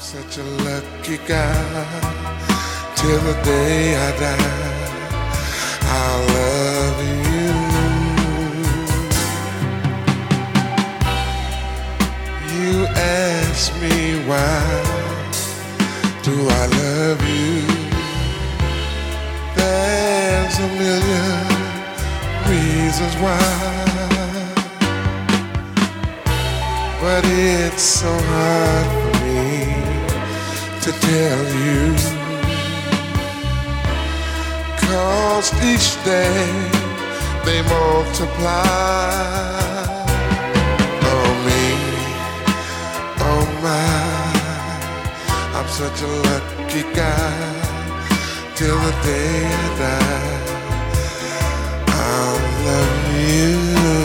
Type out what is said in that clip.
Such a lucky guy. Till the day I die, I'll love you. You ask me why do I love you? There's a million reasons why, but it's so hard for me to tell you, 'cause each day they multiply. Oh me, oh my, I'm such a lucky guy. Till the day I die, I'll love you.